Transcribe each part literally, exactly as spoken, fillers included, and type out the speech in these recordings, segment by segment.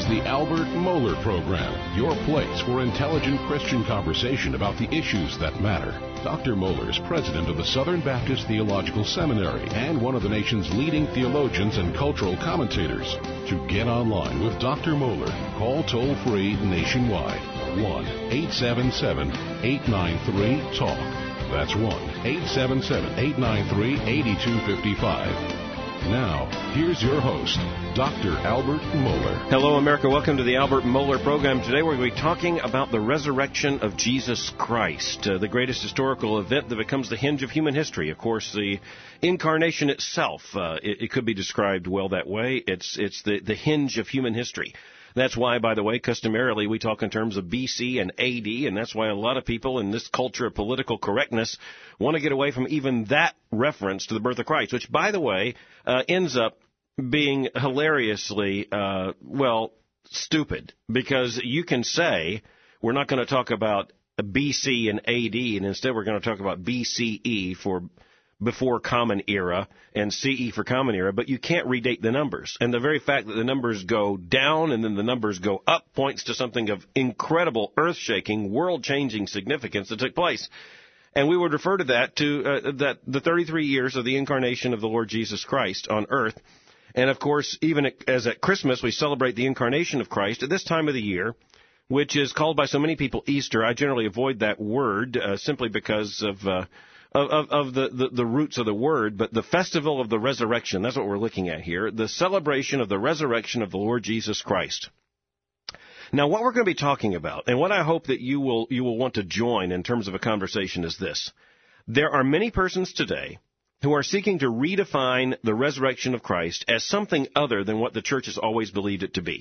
the Albert Mohler Program, your place for intelligent Christian conversation about the issues that matter. Doctor Mohler is president of the Southern Baptist Theological Seminary and one of the nation's leading theologians and cultural commentators. To get online with Doctor Mohler, call toll-free nationwide, one eight seven seven, eight nine three, talk. That's one eight seven seven, eight nine three, eight two five five. Now, here's your host, Doctor Albert Mohler. Hello, America. Welcome to the Albert Mohler Program. Today we're going to be talking about the resurrection of Jesus Christ, uh, the greatest historical event that becomes the hinge of human history. Of course, the incarnation itself, uh, it, it could be described well that way. It's, it's the, the hinge of human history. That's why, by the way, customarily we talk in terms of B C and A D, and that's why a lot of people in this culture of political correctness want to get away from even that reference to the birth of Christ, which, by the way, uh, ends up being hilariously, uh, well, stupid, because you can say we're not going to talk about B C and A D, and instead we're going to talk about B C E for before Common Era and C E for Common Era, but you can't redate the numbers. And the very fact that the numbers go down and then the numbers go up points to something of incredible, earth-shaking, world-changing significance that took place. And we would refer to that to uh, that the thirty-three years of the incarnation of the Lord Jesus Christ on earth. And, of course, even as at Christmas we celebrate the incarnation of Christ, at this time of the year, which is called by so many people Easter, I generally avoid that word uh, simply because of... Uh, Of, of, of the, the, the roots of the word, but the festival of the resurrection, that's what we're looking at here, the celebration of the resurrection of the Lord Jesus Christ. Now, what we're going to be talking about, and what I hope that you will you will want to join in terms of a conversation is this. There are many persons today who are seeking to redefine the resurrection of Christ as something other than what the church has always believed it to be.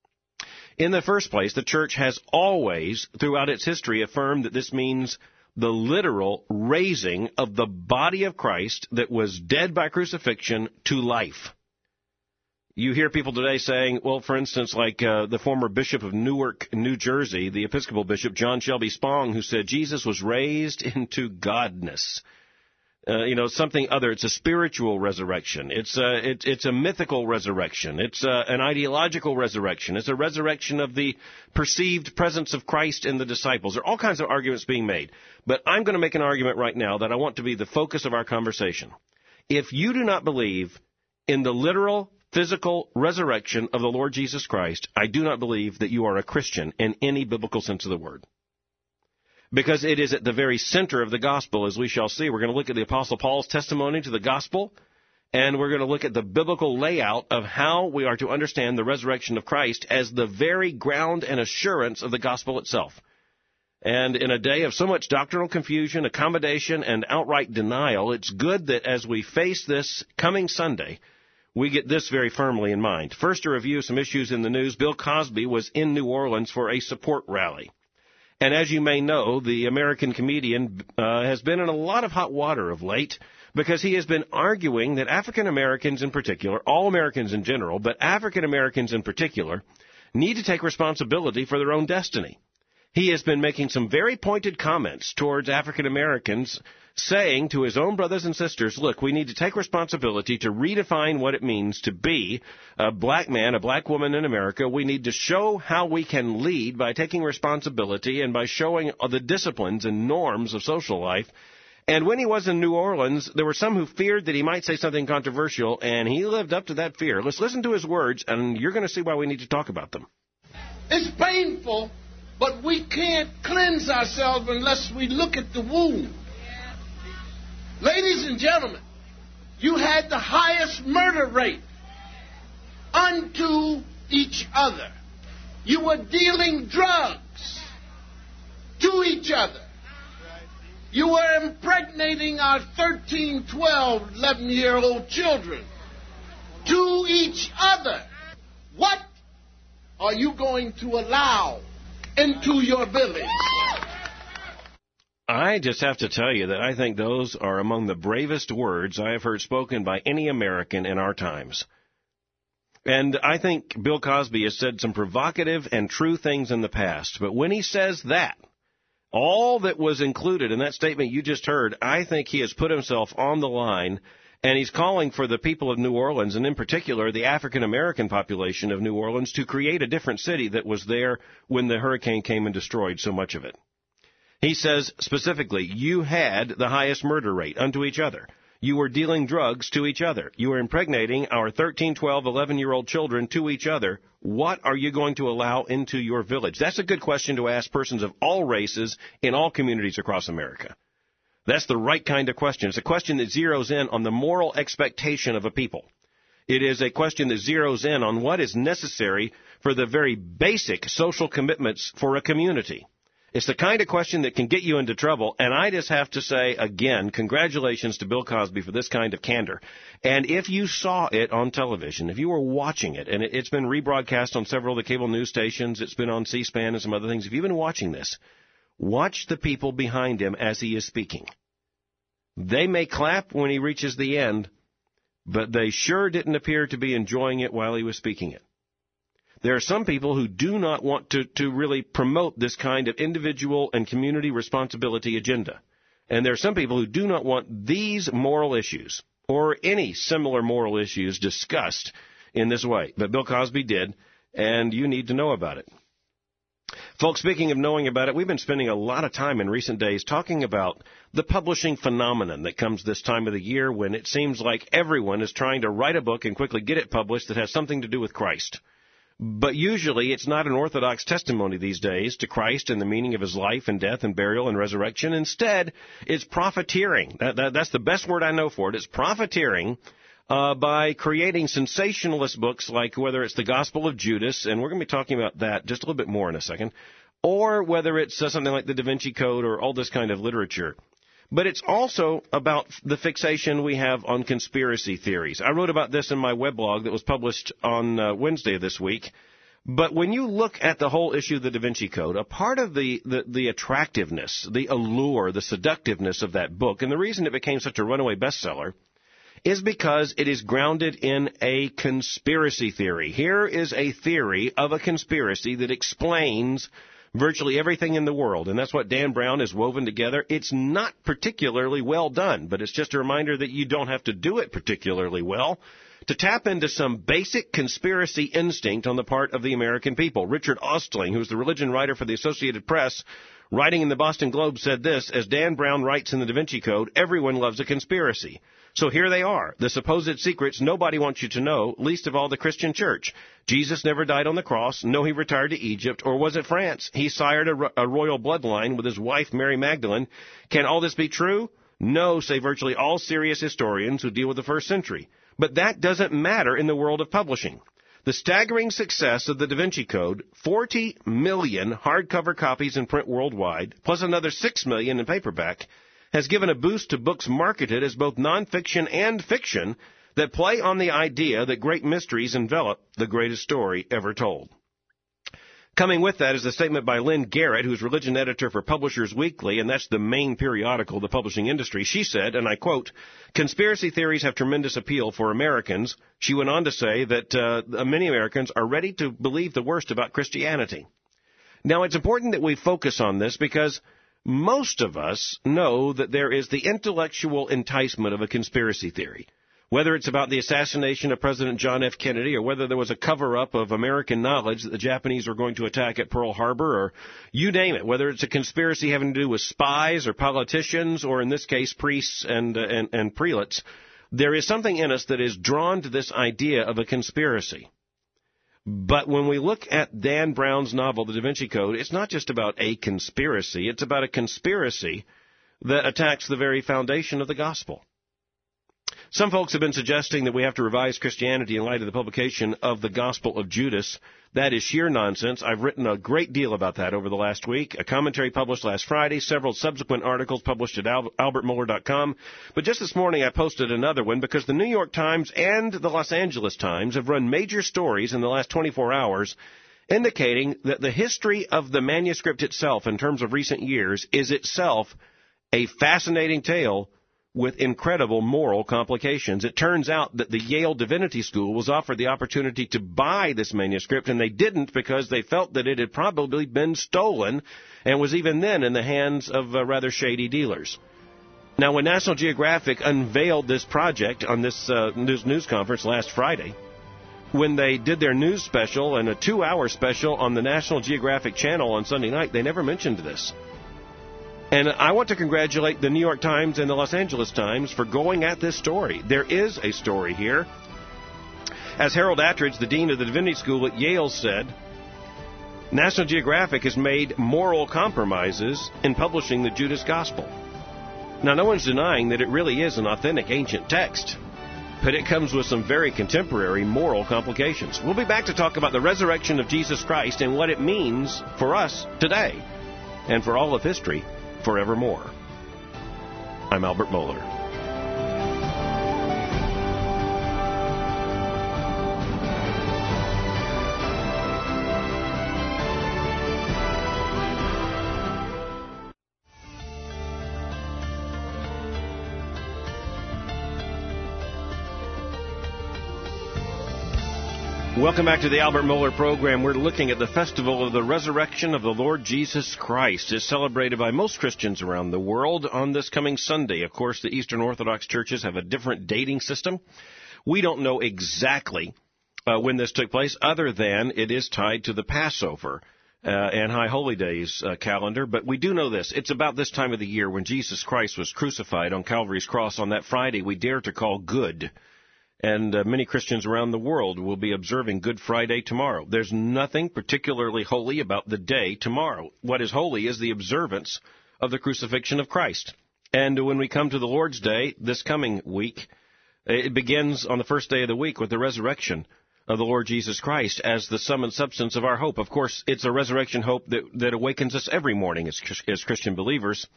In the first place, the church has always, throughout its history, affirmed that this means the literal raising of the body of Christ that was dead by crucifixion to life. You hear people today saying, well, for instance, like uh, the former bishop of Newark, New Jersey, the Episcopal bishop John Shelby Spong, who said Jesus was raised into godness. Uh, you know, something other. It's a spiritual resurrection. It's a, it, it's a mythical resurrection. It's a, an ideological resurrection. It's a resurrection of the perceived presence of Christ in the disciples. There are all kinds of arguments being made. But I'm going to make an argument right now that I want to be the focus of our conversation. If you do not believe in the literal, physical resurrection of the Lord Jesus Christ, I do not believe that you are a Christian in any biblical sense of the word. Because it is at the very center of the gospel, as we shall see. We're going to look at the Apostle Paul's testimony to the gospel, and we're going to look at the biblical layout of how we are to understand the resurrection of Christ as the very ground and assurance of the gospel itself. And in a day of so much doctrinal confusion, accommodation, and outright denial, it's good that as we face this coming Sunday, we get this very firmly in mind. First, to review some issues in the news. Bill Cosby was in New Orleans for a support rally. And as you may know, the American comedian uh, has been in a lot of hot water of late because he has been arguing that African Americans in particular, all Americans in general, but African Americans in particular, need to take responsibility for their own destiny. He has been making some very pointed comments towards African Americans, saying to his own brothers and sisters, look, we need to take responsibility to redefine what it means to be a black man, a black woman in America. We need to show how we can lead by taking responsibility and by showing the disciplines and norms of social life. And when he was in New Orleans, there were some who feared that he might say something controversial, and he lived up to that fear. Let's listen to his words, and you're going to see why we need to talk about them. It's painful, but we can't cleanse ourselves unless we look at the wound. Ladies and gentlemen, you had the highest murder rate unto each other. You were dealing drugs to each other. You were impregnating our thirteen, twelve, eleven-year-old children to each other. What are you going to allow into your village? I just have to tell you that I think those are among the bravest words I have heard spoken by any American in our times. And I think Bill Cosby has said some provocative and true things in the past. But when he says that, all that was included in that statement you just heard, I think he has put himself on the line And he's calling for the people of New Orleans, and in particular the African-American population of New Orleans, to create a different city that was there when the hurricane came and destroyed so much of it. He says specifically, you had the highest murder rate unto each other. You were dealing drugs to each other. You were impregnating our thirteen, twelve, eleven-year-old children to each other. What are you going to allow into your village? That's a good question to ask persons of all races in all communities across America. That's the right kind of question. It's a question that zeroes in on the moral expectation of a people. It is a question that zeroes in on what is necessary for the very basic social commitments for a community. It's the kind of question that can get you into trouble, and I just have to say, again, congratulations to Bill Cosby for this kind of candor. And if you saw it on television, if you were watching it, and it's been rebroadcast on several of the cable news stations, it's been on C-SPAN and some other things, if you've been watching this, watch the people behind him as he is speaking. They may clap when he reaches the end, but they sure didn't appear to be enjoying it while he was speaking it. There are some people who do not want to, to really promote this kind of individual and community responsibility agenda. And there are some people who do not want these moral issues or any similar moral issues discussed in this way. But Bill Cosby did, and you need to know about it. Folks, speaking of knowing about it, we've been spending a lot of time in recent days talking about the publishing phenomenon that comes this time of the year when it seems like everyone is trying to write a book and quickly get it published that has something to do with Christ. But usually it's not an orthodox testimony these days to Christ and the meaning of his life and death and burial and resurrection. Instead, it's profiteering. That, that, that's the best word I know for it. It's profiteering uh, by creating sensationalist books like whether it's the Gospel of Judas, and we're going to be talking about that just a little bit more in a second, or whether it's uh, something like the Da Vinci Code or all this kind of literature. But it's also about the fixation we have on conspiracy theories. I wrote about this in my weblog that was published on uh, Wednesday of this week. But when you look at the whole issue of the Da Vinci Code, a part of the, the, the attractiveness, the allure, the seductiveness of that book, and the reason it became such a runaway bestseller, is because it is grounded in a conspiracy theory. Here is a theory of a conspiracy that explains virtually everything in the world, and that's what Dan Brown has woven together. It's not particularly well done, but it's just a reminder that you don't have to do it particularly well to tap into some basic conspiracy instinct on the part of the American people. Richard Ostling, who's the religion writer for the Associated Press, writing in the Boston Globe, said this, as Dan Brown writes in the Da Vinci Code, everyone loves a conspiracy. So here they are, the supposed secrets nobody wants you to know, least of all the Christian church. Jesus never died on the cross. No, he retired to Egypt. Or was it France? He sired a, a royal bloodline with his wife, Mary Magdalene. Can all this be true? No, say virtually all serious historians who deal with the first century. But that doesn't matter in the world of publishing. The staggering success of the Da Vinci Code, forty million hardcover copies in print worldwide, plus another six million in paperback, has given a boost to books marketed as both nonfiction and fiction that play on the idea that great mysteries envelop the greatest story ever told. Coming with that is a statement by Lynn Garrett, who's religion editor for Publishers Weekly, and that's the main periodical of the publishing industry. She said, and I quote, conspiracy theories have tremendous appeal for Americans. She went on to say that uh, many Americans are ready to believe the worst about Christianity. Now, it's important that we focus on this because most of us know that there is the intellectual enticement of a conspiracy theory. Whether it's about the assassination of President John F. Kennedy or whether there was a cover-up of American knowledge that the Japanese were going to attack at Pearl Harbor or you name it, whether it's a conspiracy having to do with spies or politicians or, in this case, priests and, uh, and, and prelates, there is something in us that is drawn to this idea of a conspiracy. But when we look at Dan Brown's novel, The Da Vinci Code, it's not just about a conspiracy. It's about a conspiracy that attacks the very foundation of the gospel. Some folks have been suggesting that we have to revise Christianity in light of the publication of the Gospel of Judas. That is sheer nonsense. I've written a great deal about that over the last week. A commentary published last Friday, several subsequent articles published at albert mohler dot com. But just this morning I posted another one because the New York Times and the Los Angeles Times have run major stories in the last twenty-four hours indicating that the history of the manuscript itself in terms of recent years is itself a fascinating tale with incredible moral complications. It turns out that the Yale Divinity School was offered the opportunity to buy this manuscript, and they didn't because they felt that it had probably been stolen and was even then in the hands of uh, rather shady dealers. Now, when National Geographic unveiled this project on this uh, news, news conference last Friday, when they did their news special and a two-hour special on the National Geographic Channel on Sunday night, they never mentioned this. And I want to congratulate the New York Times and the Los Angeles Times for going at this story. There is a story here. As Harold Attridge, the dean of the Divinity School at Yale, said, National Geographic has made moral compromises in publishing the Judas Gospel. Now, no one's denying that it really is an authentic ancient text, but it comes with some very contemporary moral complications. We'll be back to talk about the resurrection of Jesus Christ and what it means for us today and for all of history forevermore. I'm Albert Mohler. Welcome back to the Albert Mohler program. We're looking at the festival of the resurrection of the Lord Jesus Christ. It's celebrated by most Christians around the world on this coming Sunday. Of course, the Eastern Orthodox churches have a different dating system. We don't know exactly uh, when this took place, other than it is tied to the Passover uh, and High Holy Days uh, calendar. But we do know this. It's about this time of the year when Jesus Christ was crucified on Calvary's cross on that Friday we dare to call good. And uh, many Christians around the world will be observing Good Friday tomorrow. There's nothing particularly holy about the day tomorrow. What is holy is the observance of the crucifixion of Christ. And when we come to the Lord's Day this coming week, it begins on the first day of the week with the resurrection of the Lord Jesus Christ as the sum and substance of our hope. Of course, it's a resurrection hope that, that awakens us every morning as, as Christian believers.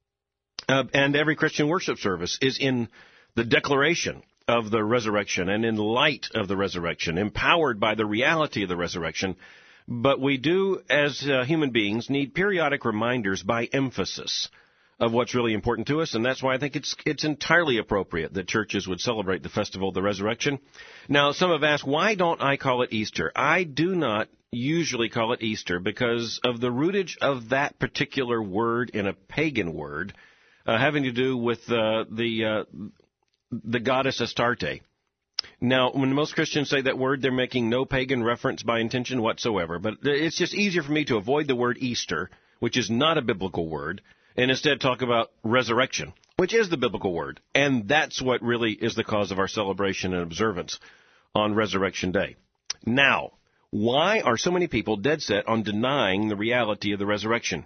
Uh, and every Christian worship service is in the declaration of the resurrection and in light of the resurrection, empowered by the reality of the resurrection. But we do, as uh, human beings, need periodic reminders by emphasis of what's really important to us, and that's why I think it's it's entirely appropriate that churches would celebrate the festival of the resurrection. Now, some have asked, why don't I call it Easter? I do not usually call it Easter because of the rootage of that particular word in a pagan word uh, having to do with uh, the... Uh, the goddess Astarte. Now, when most Christians say that word, they're making no pagan reference by intention whatsoever. But it's just easier for me to avoid the word Easter, which is not a biblical word, and instead talk about resurrection, which is the biblical word. And that's what really is the cause of our celebration and observance on Resurrection Day. Now, why are so many people dead set on denying the reality of the resurrection?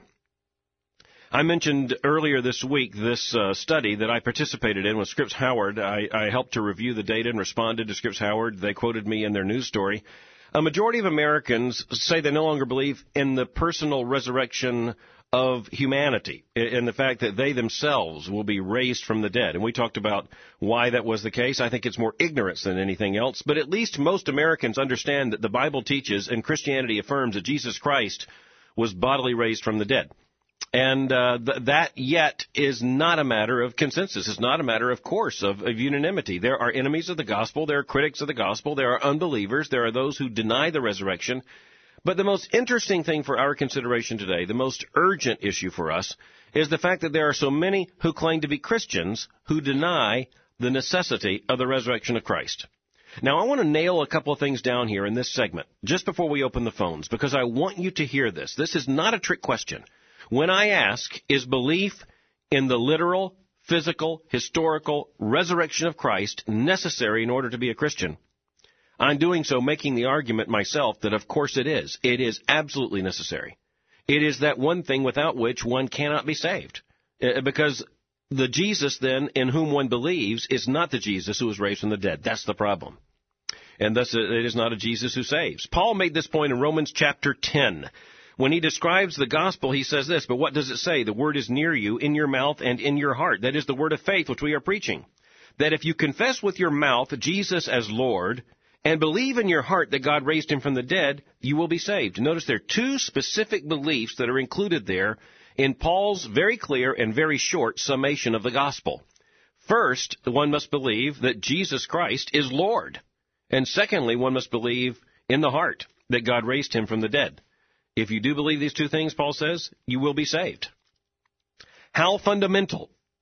I mentioned earlier this week this uh, study that I participated in with Scripps Howard. I, I helped to review the data and responded to Scripps Howard. They quoted me in their news story. A majority of Americans say they no longer believe in the personal resurrection of humanity, in the fact that they themselves will be raised from the dead. And we talked about why that was the case. I think it's more ignorance than anything else. But at least most Americans understand that the Bible teaches and Christianity affirms that Jesus Christ was bodily raised from the dead. And uh, th- that yet is not a matter of consensus. It's not a matter, of course, of, of unanimity. There are enemies of the gospel. There are critics of the gospel. There are unbelievers. There are those who deny the resurrection. But the most interesting thing for our consideration today, the most urgent issue for us, is the fact that there are so many who claim to be Christians who deny the necessity of the resurrection of Christ. Now, I want to nail a couple of things down here in this segment, just before we open the phones, because I want you to hear this. This is not a trick question. When I ask, is belief in the literal, physical, historical resurrection of Christ necessary in order to be a Christian? I'm doing so making the argument myself that of course it is. It is absolutely necessary. It is that one thing without which one cannot be saved. Because the Jesus then in whom one believes is not the Jesus who was raised from the dead. That's the problem. And thus it is not a Jesus who saves. Paul made this point in Romans chapter ten. When he describes the gospel, he says this, but what does it say? The word is near you, in your mouth and in your heart. That is the word of faith which we are preaching. That if you confess with your mouth Jesus as Lord and believe in your heart that God raised him from the dead, you will be saved. Notice there are two specific beliefs that are included there in Paul's very clear and very short summation of the gospel. First, one must believe that Jesus Christ is Lord. And secondly, one must believe in the heart that God raised him from the dead. If you do believe these two things, Paul says, you will be saved. How fundamental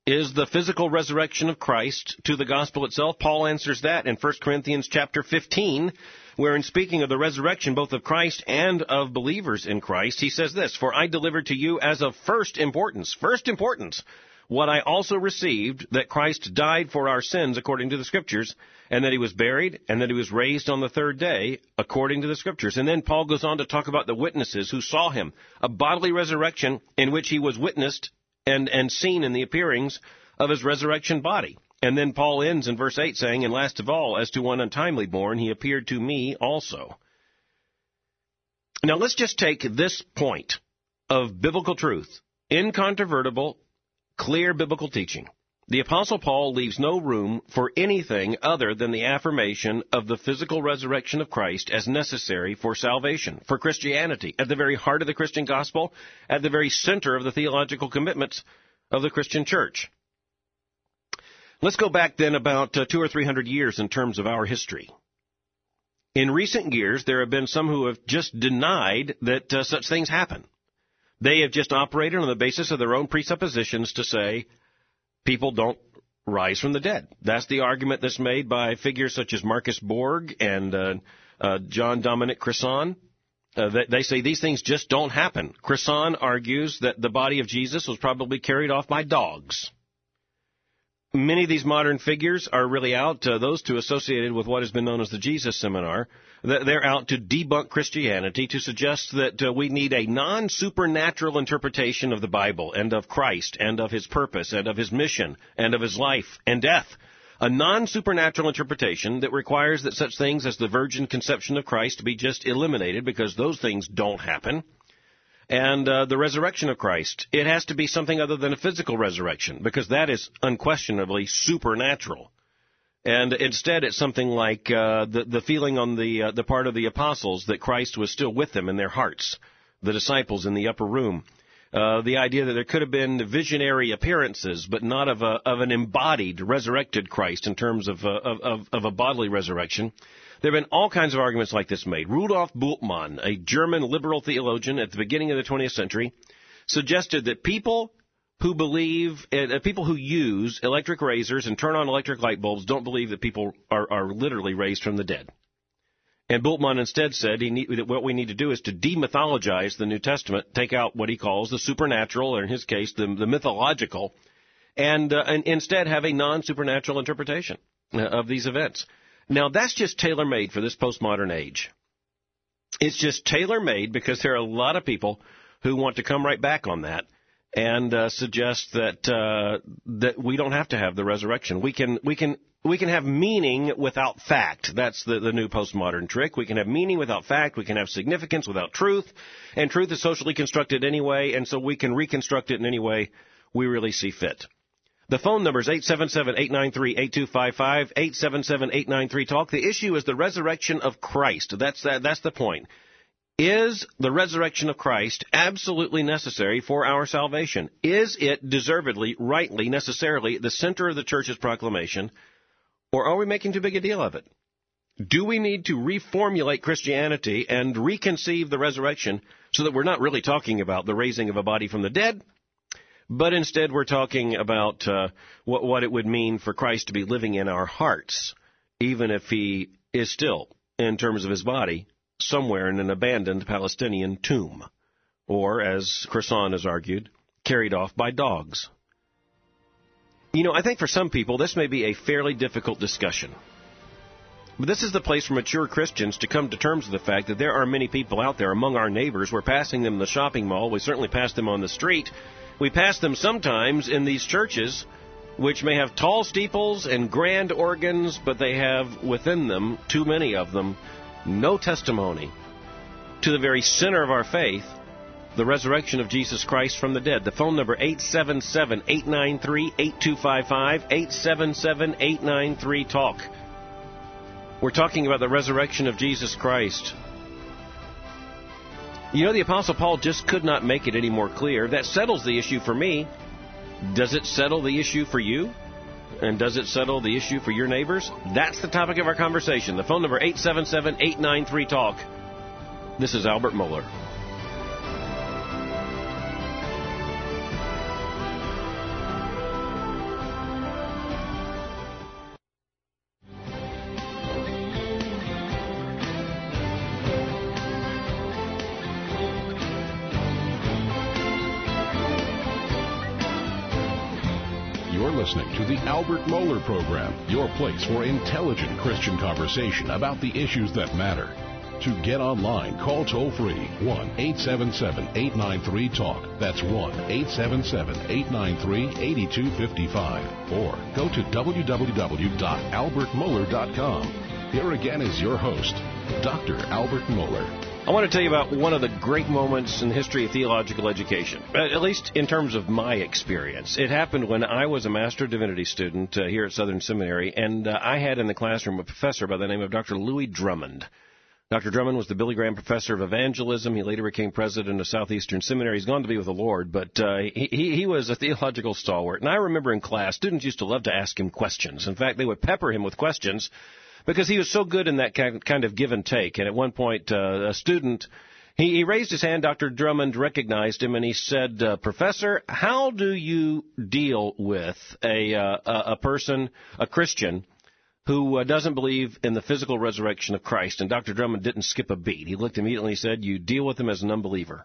is the physical resurrection of Christ to the gospel itself? Paul answers that in First Corinthians chapter fifteen, where in speaking of the resurrection both of Christ and of believers in Christ, he says this, "For I delivered to you as of first importance," first importance, "what I also received, that Christ died for our sins according to the Scriptures, and that he was buried, and that he was raised on the third day according to the Scriptures." And then Paul goes on to talk about the witnesses who saw him, a bodily resurrection in which he was witnessed and, and seen in the appearings of his resurrection body. And then Paul ends in verse eight saying, "And last of all, as to one untimely born, he appeared to me also." Now let's just take this point of biblical truth, incontrovertible, clear biblical teaching. The Apostle Paul leaves no room for anything other than the affirmation of the physical resurrection of Christ as necessary for salvation, for Christianity, at the very heart of the Christian gospel, at the very center of the theological commitments of the Christian church. Let's go back then about uh, two or three hundred years in terms of our history. In recent years, there have been some who have just denied that uh, such things happen. They have just operated on the basis of their own presuppositions to say people don't rise from the dead. That's the argument that's made by figures such as Marcus Borg and uh, uh, John Dominic Crossan. Uh, they, they say these things just don't happen. Crossan argues that the body of Jesus was probably carried off by dogs. Many of these modern figures are really out, uh, those two associated with what has been known as the Jesus Seminar, they're out to debunk Christianity, to suggest that uh, we need a non-supernatural interpretation of the Bible and of Christ and of his purpose and of his mission and of his life and death. A non-supernatural interpretation that requires that such things as the virgin conception of Christ be just eliminated because those things don't happen. And uh, the resurrection of Christ, it has to be something other than a physical resurrection, because that is unquestionably supernatural. And instead, it's something like uh, the, the feeling on the, uh, the part of the apostles that Christ was still with them in their hearts, the disciples in the upper room. Uh, the idea that there could have been visionary appearances, but not of, a, of an embodied, resurrected Christ in terms of, uh, of, of a bodily resurrection. There have been all kinds of arguments like this made. Rudolf Bultmann, a German liberal theologian at the beginning of the twentieth century, suggested that people who believe, uh, people who use electric razors and turn on electric light bulbs don't believe that people are, are literally raised from the dead. And Bultmann instead said he need, that what we need to do is to demythologize the New Testament, take out what he calls the supernatural, or in his case, the, the mythological, and, uh, and instead have a non-supernatural interpretation uh, of these events. Now, that's just tailor-made for this postmodern age. It's just tailor-made because there are a lot of people who want to come right back on that and uh, suggest that uh, that we don't have to have the resurrection. We can we can we can have meaning without fact. That's the, the new postmodern trick. We can have meaning without fact. We can have significance without truth. And truth is socially constructed anyway, and so we can reconstruct it in any way we really see fit. The phone number is eight seven seven, eight nine three, eight two five five, eight seven seven, eight nine three, talk. The issue is the resurrection of Christ. That's that, that's the point. Is the resurrection of Christ absolutely necessary for our salvation? Is it deservedly, rightly, necessarily the center of the church's proclamation, or are we making too big a deal of it? Do we need to reformulate Christianity and reconceive the resurrection so that we're not really talking about the raising of a body from the dead, but instead we're talking about uh, what, what it would mean for Christ to be living in our hearts, even if he is still, in terms of his body, somewhere in an abandoned Palestinian tomb, or, as Crossan has argued, carried off by dogs. You know, I think for some people this may be a fairly difficult discussion. But this is the place for mature Christians to come to terms with the fact that there are many people out there among our neighbors. We're passing them in the shopping mall. We certainly pass them on the street. We pass them sometimes in these churches, which may have tall steeples and grand organs, but they have within them, too many of them, no testimony to the very center of our faith, the resurrection of Jesus Christ from the dead. The phone number, eight seven seven, eight nine three, eight two five five, eight seven seven, eight nine three, talk. We're talking about the resurrection of Jesus Christ. You know, the Apostle Paul just could not make it any more clear. That settles the issue for me. Does it settle the issue for you? And does it settle the issue for your neighbors? That's the topic of our conversation. The phone number, eight seven seven, eight nine three, talk. This is Albert Mohler. listening to the Albert Mohler Program, your place for intelligent Christian conversation about the issues that matter. To get online, call toll-free one eight seven seven, eight nine three, TALK. That's one eight seven seven, eight nine three, eight two five five. Or go to w w w dot albert mohler dot com. Here again is your host, Doctor Albert Mohler. I want to tell you about one of the great moments in the history of theological education, at least in terms of my experience. It happened when I was a Master of Divinity student uh, here at Southern Seminary, and uh, I had in the classroom a professor by the name of Doctor Louis Drummond. Doctor Drummond was the Billy Graham Professor of Evangelism. He later became president of Southeastern Seminary. He's gone to be with the Lord, but uh, he, he was a theological stalwart. And I remember in class, students used to love to ask him questions. In fact, they would pepper him with questions because he was so good in that kind of give and take. And at one point, uh, a student, he, he raised his hand. Doctor Drummond recognized him, and he said, uh, Professor, how do you deal with a, uh, a person, a Christian, who uh, doesn't believe in the physical resurrection of Christ? And Doctor Drummond didn't skip a beat. He looked immediately and said, you deal with him as an unbeliever.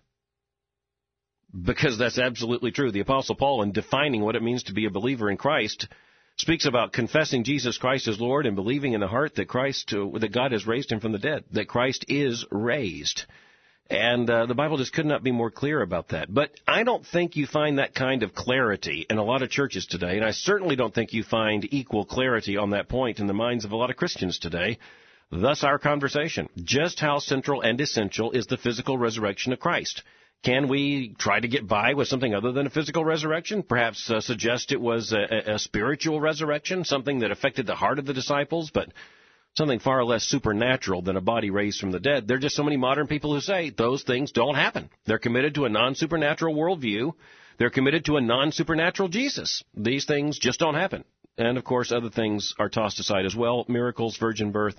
Because that's absolutely true. The Apostle Paul, in defining what it means to be a believer in Christ, speaks about confessing Jesus Christ as Lord and believing in the heart that Christ, uh, that God has raised him from the dead, that Christ is raised. And uh, the Bible just could not be more clear about that. But I don't think you find that kind of clarity in a lot of churches today, and I certainly don't think you find equal clarity on that point in the minds of a lot of Christians today. Thus our conversation. Just how central and essential is the physical resurrection of Christ? Can we try to get by with something other than a physical resurrection? Perhaps uh, suggest it was a, a spiritual resurrection, something that affected the heart of the disciples, but something far less supernatural than a body raised from the dead. There are just so many modern people who say those things don't happen. They're committed to a non-supernatural worldview. They're committed to a non-supernatural Jesus. These things just don't happen. And, of course, other things are tossed aside as well. Miracles, virgin birth,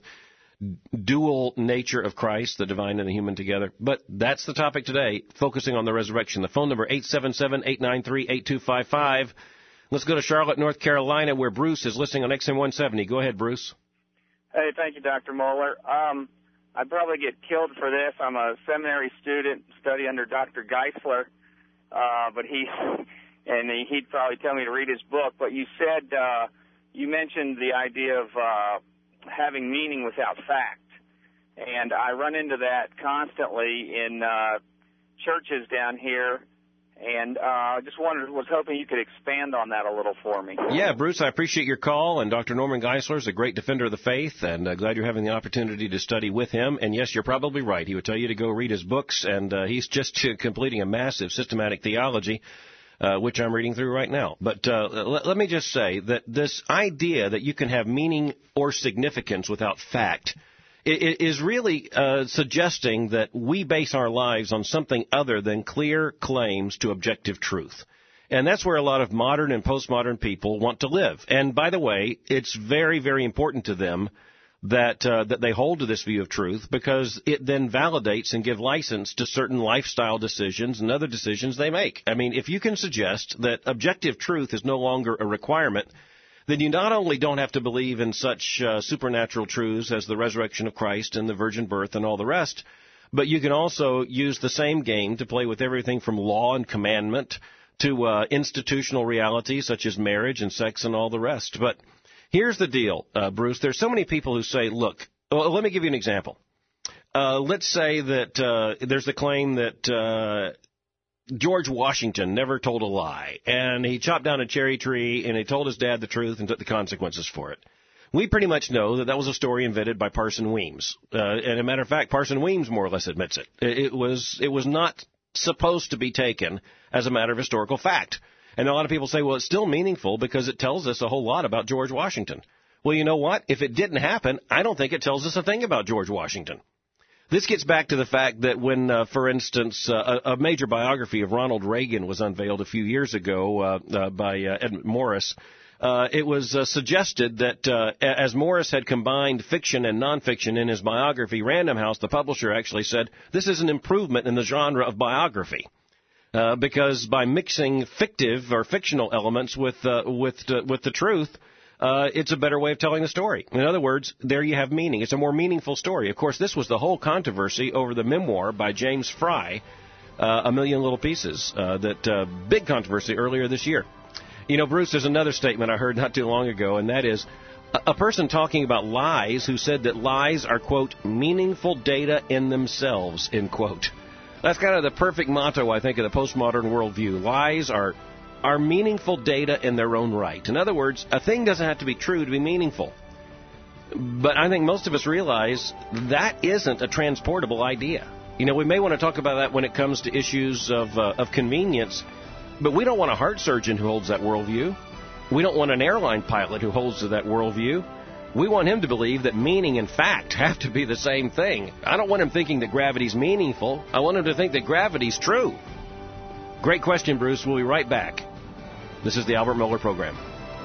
dual nature of Christ, the divine and the human together. But that's the topic today, focusing on the resurrection. The phone number, eight seven seven, eight nine three, eight two five five. Let's go to Charlotte, North Carolina, where Bruce is listening on X M one seventy. Go ahead, Bruce. Hey, thank you, Doctor Mohler. Um, I'd probably get killed for this. I'm a seminary student, study under Doctor Geisler, uh, but he, and he'd probably tell me to read his book. But you said, uh, you mentioned the idea of uh, having meaning without fact, and I run into that constantly in uh, churches down here. And I uh, just wondered, was hoping you could expand on that a little for me. Yeah, Bruce, I appreciate your call. And Doctor Norman Geisler is a great defender of the faith, and uh, glad you're having the opportunity to study with him. And yes, you're probably right. He would tell you to go read his books, and uh, he's just completing a massive systematic theology, uh, which I'm reading through right now. But uh, let, let me just say that this idea that you can have meaning or significance without fact it is really uh, suggesting that we base our lives on something other than clear claims to objective truth. And that's where a lot of modern and postmodern people want to live. And by the way, it's very, very important to them that uh, that they hold to this view of truth, because it then validates and gives license to certain lifestyle decisions and other decisions they make. I mean, if you can suggest that objective truth is no longer a requirement, then you not only don't have to believe in such uh, supernatural truths as the resurrection of Christ and the virgin birth and all the rest, but you can also use the same game to play with everything from law and commandment to uh, institutional realities such as marriage and sex and all the rest. But here's the deal, uh, Bruce. There's so many people who say, look, well, let me give you an example. Uh, let's say that uh, there's the claim that uh, George Washington never told a lie, and he chopped down a cherry tree, and he told his dad the truth and took the consequences for it. We pretty much know that that was a story invented by Parson Weems. Uh, and as a matter of fact, Parson Weems more or less admits it. It was, it was not supposed to be taken as a matter of historical fact. And a lot of people say, well, it's still meaningful because it tells us a whole lot about George Washington. Well, you know what? If it didn't happen, I don't think it tells us a thing about George Washington. This gets back to the fact that when, uh, for instance, uh, a, a major biography of Ronald Reagan was unveiled a few years ago uh, uh, by uh, Edmund Morris, uh, it was uh, suggested that uh, as Morris had combined fiction and nonfiction in his biography, Random House, the publisher, actually said, this is an improvement in the genre of biography. Uh, because by mixing fictive or fictional elements with uh, with uh, with the truth, uh, it's a better way of telling the story. In other words, there you have meaning. It's a more meaningful story. Of course, this was the whole controversy over the memoir by James Fry, uh, A Million Little Pieces, uh, that uh, big controversy earlier this year. You know, Bruce, there's another statement I heard not too long ago, and that is a, a person talking about lies who said that lies are, quote, meaningful data in themselves, end quote. That's kind of the perfect motto, I think, of the postmodern worldview. Lies are, are meaningful data in their own right. In other words, a thing doesn't have to be true to be meaningful. But I think most of us realize that isn't a transportable idea. You know, we may want to talk about that when it comes to issues of uh, of convenience, but we don't want a heart surgeon who holds that worldview. We don't want an airline pilot who holds to that worldview. We want him to believe that meaning and fact have to be the same thing. I don't want him thinking that gravity's meaningful. I want him to think that gravity's true. Great question, Bruce. We'll be right back. This is the Albert Mohler Program.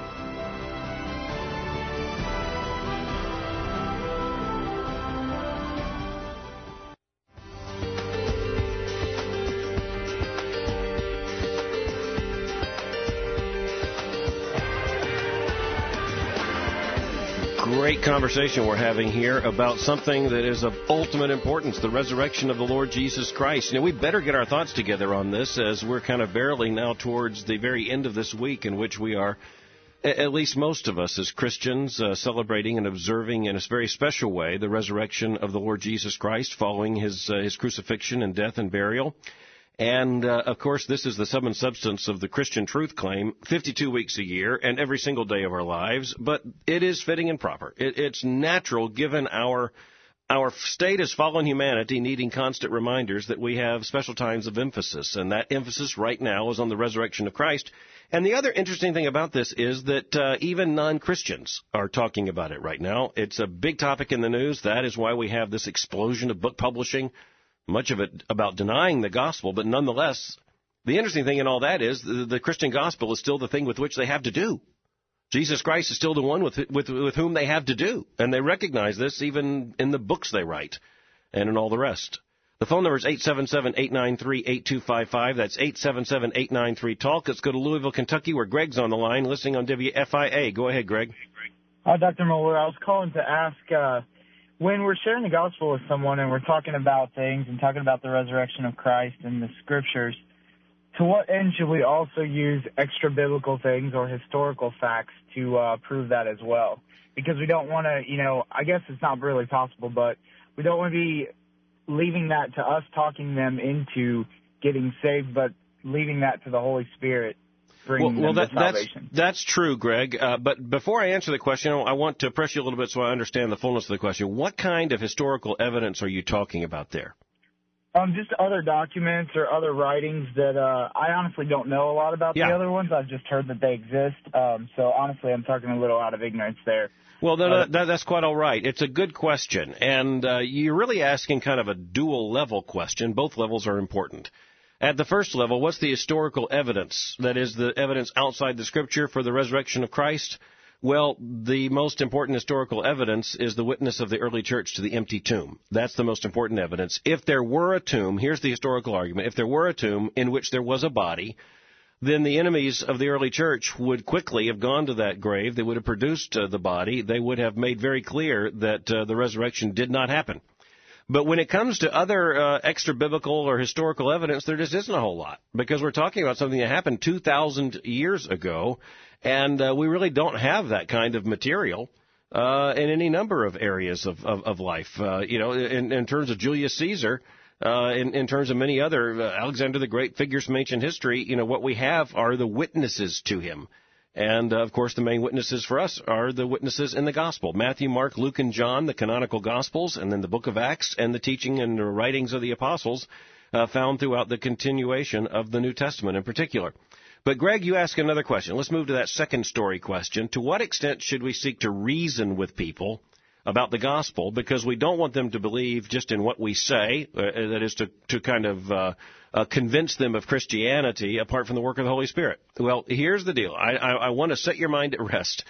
Great conversation we're having here about something that is of ultimate importance, the resurrection of the Lord Jesus Christ. You know, we better get our thoughts together on this as we're kind of barreling now towards the very end of this week in which we are, at least most of us as Christians, uh, celebrating and observing in a very special way the resurrection of the Lord Jesus Christ following his, uh, his crucifixion and death and burial. And, uh, of course, this is the sum and substance of the Christian truth claim, fifty-two weeks a year and every single day of our lives. But it is fitting and proper. It, it's natural, given our our state as fallen humanity, needing constant reminders that we have special times of emphasis. And that emphasis right now is on the resurrection of Christ. And the other interesting thing about this is that uh, even non-Christians are talking about it right now. It's a big topic in the news. That is why we have this explosion of book publishing. Much of it about denying the gospel, but nonetheless, the interesting thing in all that is the, the Christian gospel is still the thing with which they have to do. Jesus Christ is still the one with, with, with whom they have to do, and they recognize this even in the books they write and in all the rest. The phone number is eight seven seven, eight nine three, eight two five five. That's eight seven seven, eight nine three, talk. Let's go to Louisville, Kentucky, where Greg's on the line, listening on W F I A. Go ahead, Greg. Hi, Doctor Mohler. I was calling to ask... Uh, When we're sharing the gospel with someone and we're talking about things and talking about the resurrection of Christ and the scriptures, to what end should we also use extra biblical things or historical facts to uh, prove that as well? Because we don't want to, you know, I guess it's not really possible, but we don't want to be leaving that to us talking them into getting saved, but leaving that to the Holy Spirit. Well, well that, that's, that's true, Greg. Uh, but before I answer the question, I want to press you a little bit so I understand the fullness of the question. What kind of historical evidence are you talking about there? Um, just other documents or other writings that uh, I honestly don't know a lot about yeah. the other ones. I've just heard that they exist. Um, so honestly, I'm talking a little out of ignorance there. Well, no, no, that, that's quite all right. It's a good question. And uh, you're really asking kind of a dual level question. Both levels are important. At the first level, what's the historical evidence, that is, the evidence outside the Scripture for the resurrection of Christ? Well, the most important historical evidence is the witness of the early church to the empty tomb. That's the most important evidence. If there were a tomb, here's the historical argument, if there were a tomb in which there was a body, then the enemies of the early church would quickly have gone to that grave. They would have produced uh, the body. They would have made very clear that uh, the resurrection did not happen. But when it comes to other uh, extra-biblical or historical evidence, there just isn't a whole lot, because we're talking about something that happened two thousand years ago, and uh, we really don't have that kind of material uh, in any number of areas of, of, of life. Uh, you know, in, in terms of Julius Caesar, uh, in, in terms of many other, uh, Alexander the Great, figures from ancient history, you know, what we have are the witnesses to him. And, uh, of course, the main witnesses for us are the witnesses in the Gospel. Matthew, Mark, Luke, and John, the canonical Gospels, and then the book of Acts, and the teaching and the writings of the apostles uh, found throughout the continuation of the New Testament in particular. But, Greg, you ask another question. Let's move to that second story question. To what extent should we seek to reason with people about the gospel? Because we don't want them to believe just in what we say, uh, that is to, to kind of uh, uh, convince them of Christianity apart from the work of the Holy Spirit. Well, here's the deal. I, I, I want to set your mind at rest.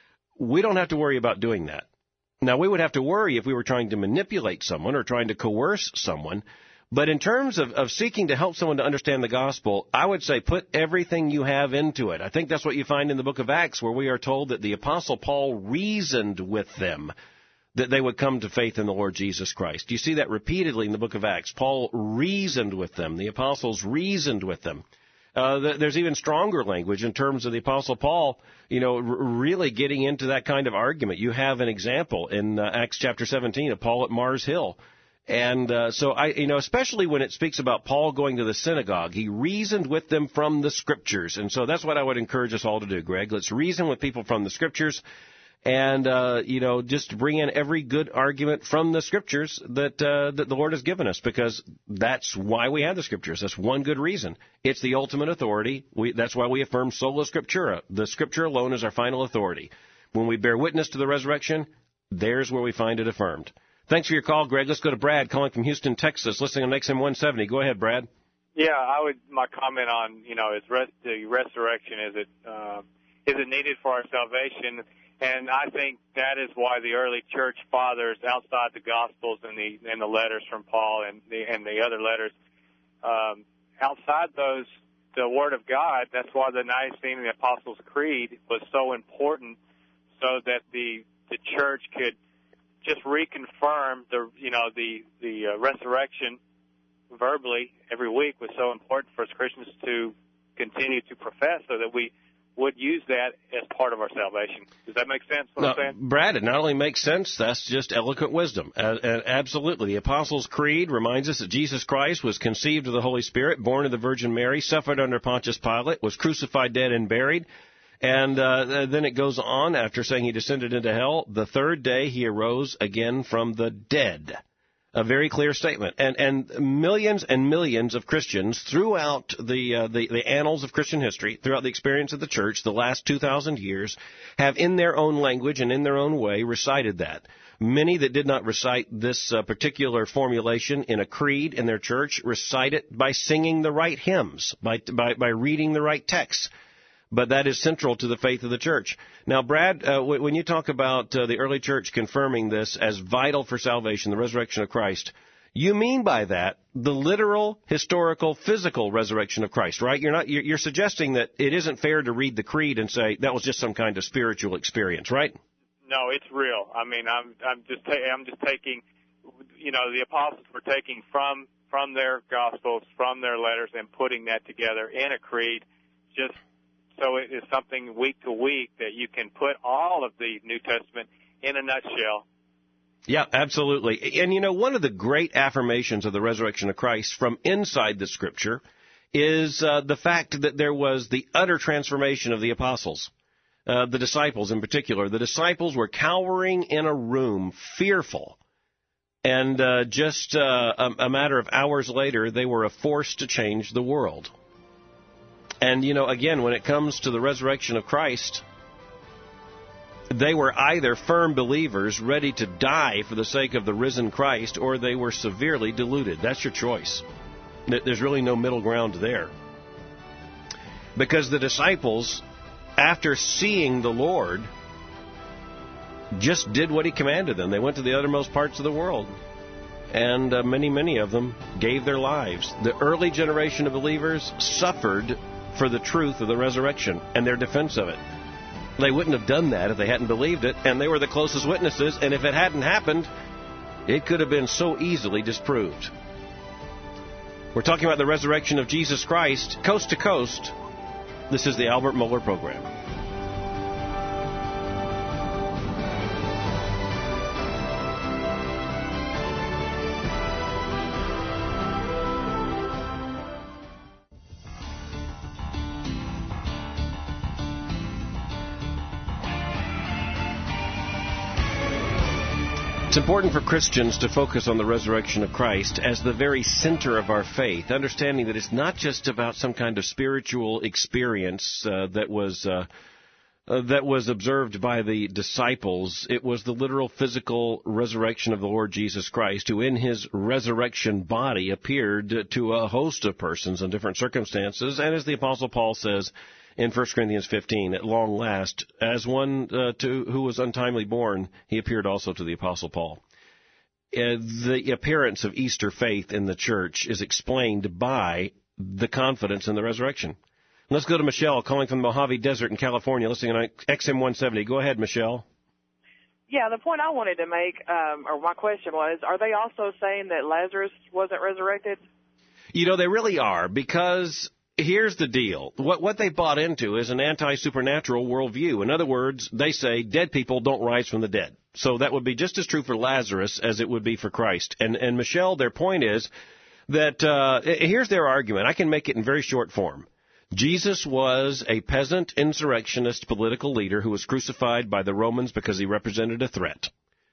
We don't have to worry about doing that. Now, we would have to worry if we were trying to manipulate someone or trying to coerce someone. But in terms of, of seeking to help someone to understand the gospel, I would say put everything you have into it. I think that's what you find in the book of Acts, where we are told that the Apostle Paul reasoned with them that they would come to faith in the Lord Jesus Christ. You see that repeatedly in the book of Acts. Paul reasoned with them. The apostles reasoned with them. Uh, there's even stronger language in terms of the Apostle Paul, you know, r- really getting into that kind of argument. You have an example in uh, Acts chapter seventeen of Paul at Mars Hill. And uh, so, I, you know, especially when it speaks about Paul going to the synagogue, he reasoned with them from the Scriptures. And so that's what I would encourage us all to do, Greg. Let's reason with people from the Scriptures. And, uh, you know, just bring in every good argument from the Scriptures that uh, that the Lord has given us, because that's why we have the Scriptures. That's one good reason. It's the ultimate authority. We, that's why we affirm sola scriptura. The Scripture alone is our final authority. When we bear witness to the resurrection, there's where we find it affirmed. Thanks for your call, Greg. Let's go to Brad, calling from Houston, Texas, listening on X M one seventy. Go ahead, Brad. Yeah, I would. My comment on, you know, is res, the resurrection. Is it uh, is it needed for our salvation? And I think that is why the early church fathers, outside the Gospels and the and the letters from Paul and the and the other letters, um, outside those, the Word of God. That's why the Nicene and the Apostles' Creed was so important, so that the the church could just reconfirm the you know the the uh, resurrection verbally every week was so important for us Christians to continue to profess, so that we would use that as part of our salvation. Does that make sense, what now, I'm saying? Brad, it not only makes sense, that's just eloquent wisdom. Uh, uh, absolutely. The Apostles' Creed reminds us that Jesus Christ was conceived of the Holy Spirit, born of the Virgin Mary, suffered under Pontius Pilate, was crucified, dead, and buried. And uh, then it goes on, after saying he descended into hell, the third day he arose again from the dead. A very clear statement. And and millions and millions of Christians throughout the, uh, the the annals of Christian history, throughout the experience of the church, the last two thousand years, have in their own language and in their own way recited that. Many that did not recite this uh, particular formulation in a creed in their church recite it by singing the right hymns, by by, by reading the right texts. But that is central to the faith of the church. Now, Brad, uh, w- when you talk about uh, the early church confirming this as vital for salvation, the resurrection of Christ, you mean by that the literal, historical, physical resurrection of Christ, right? You're not. You're, you're suggesting that it isn't fair to read the creed and say that was just some kind of spiritual experience, right? No, it's real. I mean, I'm I'm just ta- I'm just taking, you know, the apostles were taking from from their gospels, from their letters, and putting that together in a creed, just so it is something week to week that you can put all of the New Testament in a nutshell. Yeah, absolutely. And, you know, one of the great affirmations of the resurrection of Christ from inside the Scripture is uh, the fact that there was the utter transformation of the apostles, uh, the disciples in particular. The disciples were cowering in a room, fearful. And uh, just uh, a, a matter of hours later, they were a force to change the world. And, you know, again, when it comes to the resurrection of Christ, they were either firm believers ready to die for the sake of the risen Christ, or they were severely deluded. That's your choice. There's really no middle ground there. Because the disciples, after seeing the Lord, just did what he commanded them. They went to the uttermost parts of the world. And uh, many, many of them gave their lives. The early generation of believers suffered for the truth of the resurrection and their defense of it. They wouldn't have done that if they hadn't believed it, and they were the closest witnesses, and if it hadn't happened, it could have been so easily disproved. We're talking about the resurrection of Jesus Christ, coast to coast. This is the Albert Mohler Program. It's important for Christians to focus on the resurrection of Christ as the very center of our faith, understanding that it's not just about some kind of spiritual experience uh, that was uh, uh, that was observed by the disciples. It was the literal physical resurrection of the Lord Jesus Christ, who in his resurrection body appeared to a host of persons in different circumstances, and as the Apostle Paul says in First Corinthians fifteen, at long last, as one uh, to, who was untimely born, he appeared also to the Apostle Paul. Uh, the appearance of Easter faith in the church is explained by the confidence in the resurrection. Let's go to Michelle, calling from the Mojave Desert in California, listening on X M one seventy. Go ahead, Michelle. Yeah, the point I wanted to make, um, or my question was, are they also saying that Lazarus wasn't resurrected? You know, they really are, because here's the deal. What what they bought into is an anti-supernatural worldview. In other words, they say dead people don't rise from the dead. So that would be just as true for Lazarus as it would be for Christ. And, and Michelle, their point is that uh, here's their argument. I can make it in very short form. Jesus was a peasant insurrectionist political leader who was crucified by the Romans because he represented a threat.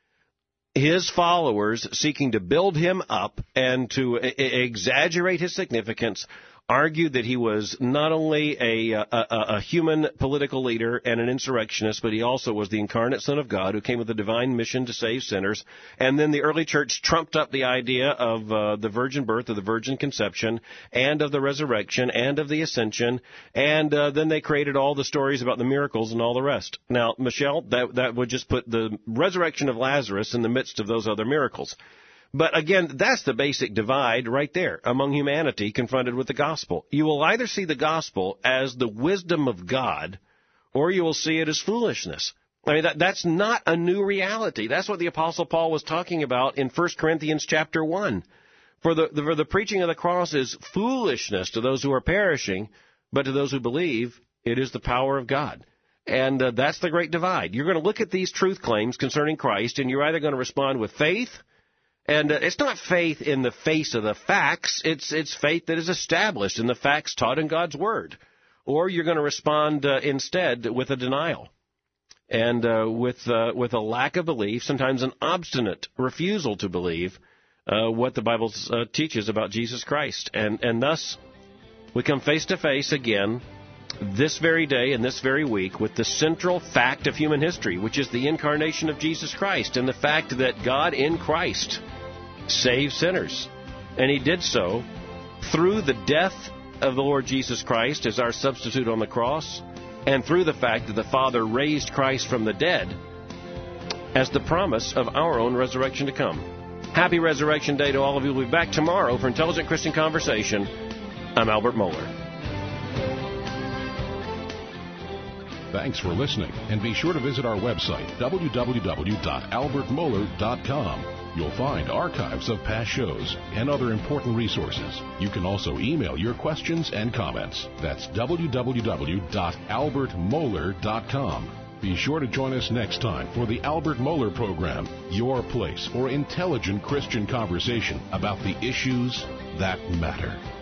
His followers, seeking to build him up and to I- exaggerate his significance, argued that he was not only a, a, a human political leader and an insurrectionist, but he also was the incarnate Son of God who came with a divine mission to save sinners. And then the early church trumped up the idea of uh, the virgin birth, of the virgin conception, and of the resurrection, and of the ascension. And uh, then they created all the stories about the miracles and all the rest. Now, Michelle, that, that would just put the resurrection of Lazarus in the midst of those other miracles. But again, that's the basic divide right there among humanity confronted with the gospel. You will either see the gospel as the wisdom of God, or you will see it as foolishness. I mean, that, that's not a new reality. That's what the Apostle Paul was talking about in First Corinthians chapter one. For the, the, for the preaching of the cross is foolishness to those who are perishing, but to those who believe, it is the power of God. And uh, that's the great divide. You're going to look at these truth claims concerning Christ, and you're either going to respond with faith. And uh, it's not faith in the face of the facts. It's it's faith that is established in the facts taught in God's Word. Or you're going to respond uh, instead with a denial and uh, with uh, with a lack of belief, sometimes an obstinate refusal to believe uh, what the Bible uh, teaches about Jesus Christ. And, and thus, we come face to face again this very day and this very week with the central fact of human history, which is the incarnation of Jesus Christ and the fact that God in Christ saves sinners. And he did so through the death of the Lord Jesus Christ as our substitute on the cross, and through the fact that the Father raised Christ from the dead as the promise of our own resurrection to come. Happy Resurrection Day to all of you. We'll be back tomorrow for Intelligent Christian Conversation. I'm Albert Mohler. Thanks for listening, and be sure to visit our website, w w w dot albert mohler dot com. You'll find archives of past shows and other important resources. You can also email your questions and comments. That's w w w dot albert mohler dot com. Be sure to join us next time for the Albert Mohler Program, your place for intelligent Christian conversation about the issues that matter.